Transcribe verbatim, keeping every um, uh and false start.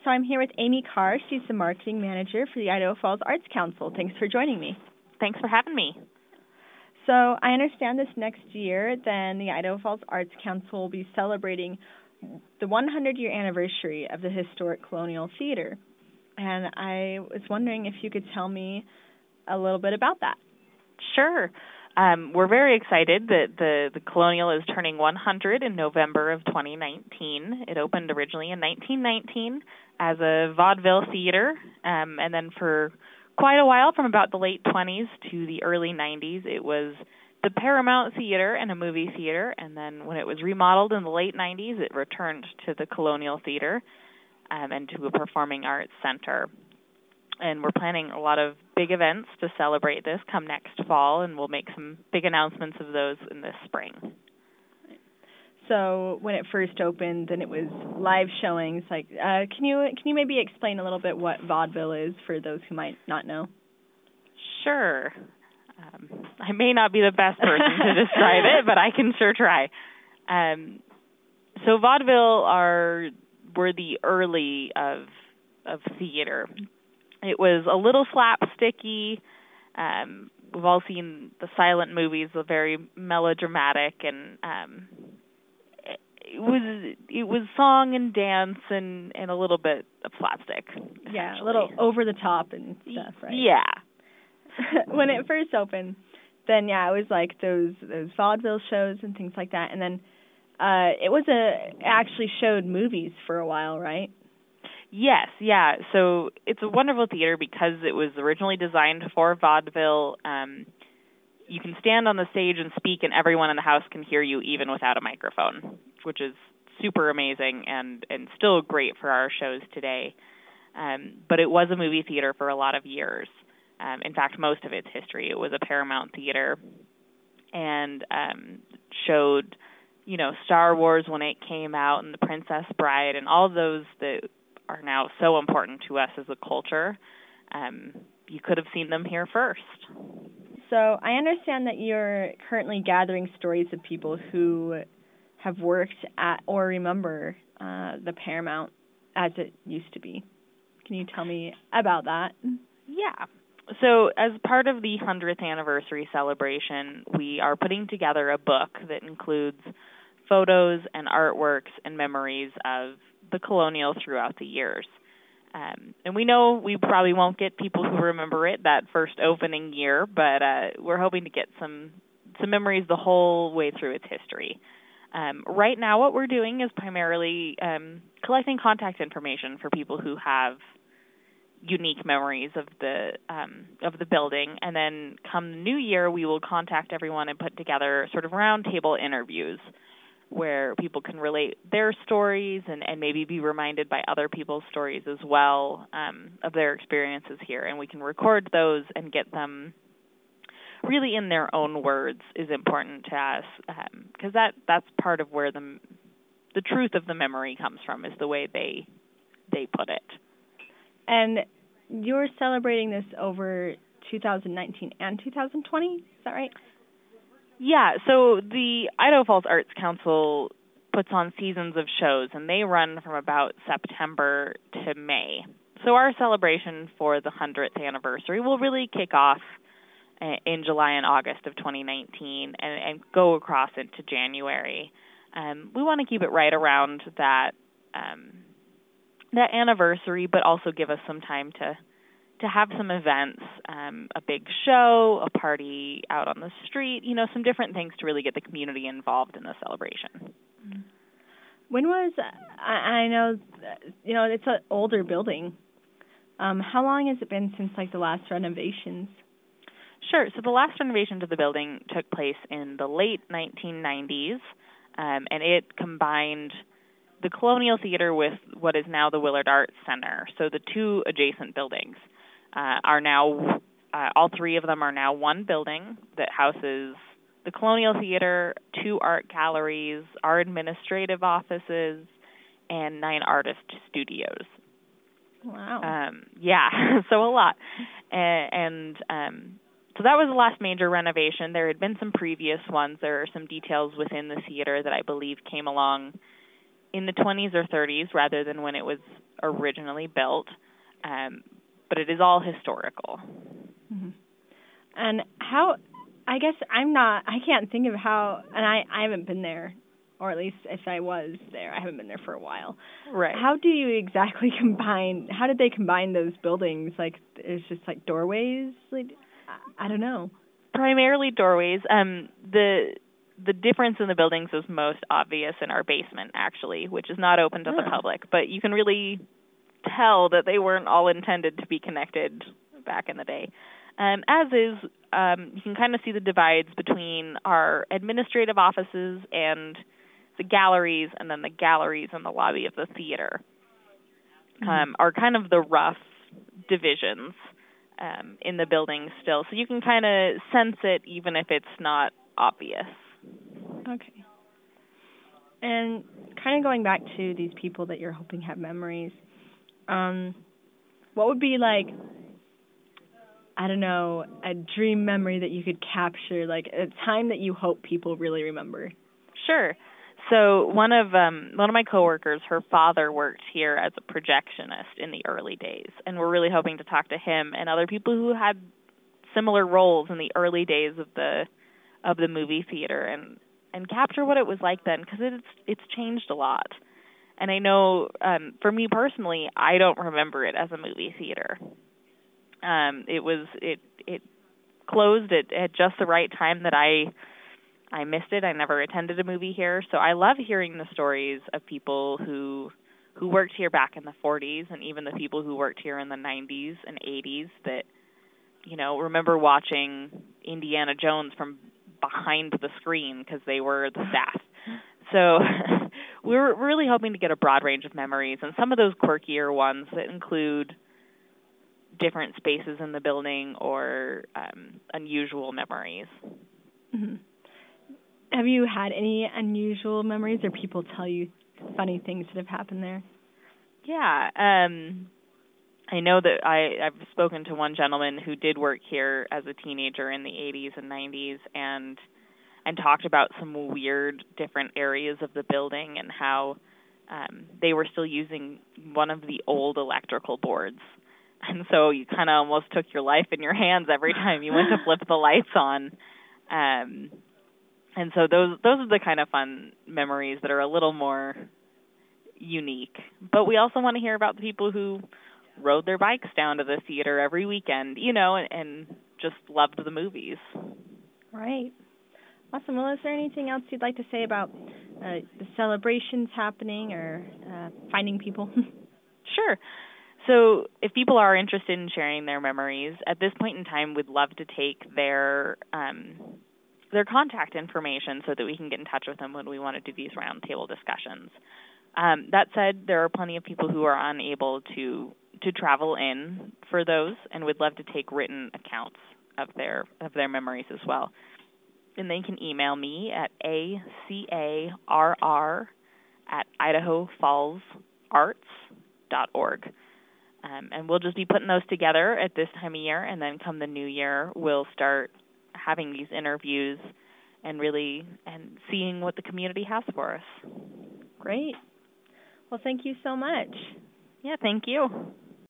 so I'm here with Amy Carr. She's the marketing manager for the Idaho Falls Arts Council. Thanks for joining me. Thanks for having me. So I understand this next year, then the Idaho Falls Arts Council will be celebrating the one hundred year anniversary of the historic Colonial Theater. And I was wondering if you could tell me a little bit about that. Sure. Um, we're very excited that the, the Colonial is turning one hundred in November of twenty nineteen. It opened originally in nineteen nineteen as a vaudeville theater, um, and then for quite a while, from about the late twenties to the early nineties, it was the Paramount Theater and a movie theater, and then when it was remodeled in the late nineties, it returned to the Colonial Theater um, and to a performing arts center. And we're planning a lot of big events to celebrate this come next fall, and we'll make some big announcements of those in this spring. So when it first opened, then it was live showings. Like, uh, can you can you maybe explain a little bit what vaudeville is for those who might not know? Sure. Um, I may not be the best person to describe it, but I can sure try. Um, so vaudeville are were the early of of theater. It was a little slapsticky. Um, we've all seen the silent movies, they're very melodramatic, and um, it, it was it was song and dance and, and a little bit of slapstick. Yeah, a little over the top and stuff, right? Yeah. When it first opened, then yeah, it was like those those vaudeville shows and things like that, and then uh, it was a it actually showed movies for a while, right? Yes, yeah. So it's a wonderful theater because it was originally designed for vaudeville. Um, you can stand on the stage and speak, and everyone in the house can hear you even without a microphone, which is super amazing and, and still great for our shows today. Um, but it was a movie theater for a lot of years. Um, in fact, most of its history. It was a Paramount theater and um, showed, you know, Star Wars when it came out and The Princess Bride and all those that are now so important to us as a culture. Um, you could have seen them here first. So I understand that you're currently gathering stories of people who have worked at or remember uh, the Paramount as it used to be. Can you tell me about that? Yeah. So as part of the one hundredth anniversary celebration, we are putting together a book that includes photos and artworks and memories of the Colonial throughout the years. Um, and we know we probably won't get people who remember it that first opening year, but uh, we're hoping to get some some memories the whole way through its history. Um, right now what we're doing is primarily um, collecting contact information for people who have unique memories of the um, of the building, and then come the new year we will contact everyone and put together sort of roundtable interviews where people can relate their stories and, and maybe be reminded by other people's stories as well um, of their experiences here. And we can record those and get them really in their own words is important to us because um, that, that's part of where the, the truth of the memory comes from, is the way they they put it. And you're celebrating this over two thousand nineteen and two thousand twenty, is that right? Yeah, so the Idaho Falls Arts Council puts on seasons of shows, and they run from about September to May. So our celebration for the one hundredth anniversary will really kick off in July and August of twenty nineteen and, and go across into January. Um, we want to keep it right around that um, that anniversary, but also give us some time to to have some events, um, a big show, a party out on the street, you know, some different things to really get the community involved in the celebration. When was, I, I know, you know, it's an older building. Um, how long has it been since, like, the last renovations? Sure. So the last renovation to the building took place in the late nineteen nineties, um, and it combined the Colonial Theater with what is now the Willard Arts Center. So the two adjacent buildings uh, are now, uh, all three of them are now one building that houses the Colonial Theater, two art galleries, our administrative offices, and nine artist studios. Wow. Um, yeah, so a lot. And, and um, so that was the last major renovation. There had been some previous ones. There are some details within the theater that I believe came along in the twenties or thirties rather than when it was originally built, um, but it is all historical. Mm-hmm. And how, I guess I'm not, I can't think of how, and I, I haven't been there, or at least if I was there, I haven't been there for a while. Right. How do you exactly combine, how did they combine those buildings? Like, it's just like doorways? Like, I, I don't know. Primarily doorways. Um, the the difference in the buildings is most obvious in our basement, actually, which is not open to oh. the public. But you can really tell that they weren't all intended to be connected back in the day. Um, as is, um, you can kind of see the divides between our administrative offices and the galleries, and then the galleries and the lobby of the theater mm-hmm. um, are kind of the rough divisions um, in the building still. So you can kind of sense it even if it's not obvious. Okay. And kind of going back to these people that you're hoping have memories, um, what would be like, I don't know, a dream memory that you could capture, like a time that you hope people really remember? Sure. So one of um, one of my coworkers, her father worked here as a projectionist in the early days, and we're really hoping to talk to him and other people who had similar roles in the early days of the of the movie theater, and, and capture what it was like then, because it's it's changed a lot. And I know um, for me personally, I don't remember it as a movie theater. Um, it was it it closed at, at just the right time that I. I missed it. I never attended a movie here, so I love hearing the stories of people who who worked here back in the forties, and even the people who worked here in the nineties and eighties that, you know, remember watching Indiana Jones from behind the screen because they were the staff. So we we're really hoping to get a broad range of memories, and some of those quirkier ones that include different spaces in the building or um, unusual memories. Mm-hmm. Have you had any unusual memories, or people tell you funny things that have happened there? Yeah. Um, I know that I, I've spoken to one gentleman who did work here as a teenager in the eighties and nineties and and talked about some weird different areas of the building and how um, they were still using one of the old electrical boards. And so you kind of almost took your life in your hands every time you went to flip the lights on. Um And so those those are the kind of fun memories that are a little more unique. But we also want to hear about the people who rode their bikes down to the theater every weekend, you know, and, and just loved the movies. Right. Awesome. Well, is there anything else you'd like to say about uh, the celebrations happening or uh, finding people? Sure. So if people are interested in sharing their memories, at this point in time, we'd love to take their um, their contact information so that we can get in touch with them when we want to do these roundtable discussions. Um, that said, there are plenty of people who are unable to to travel in for those, and would love to take written accounts of their of their memories as well. And they can email me at A C A R R at idaho falls arts dot org. Um, and we'll just be putting those together at this time of year, and then come the new year, we'll start having these interviews and really and seeing what the community has for us. Great. Well, thank you so much. Yeah, thank you.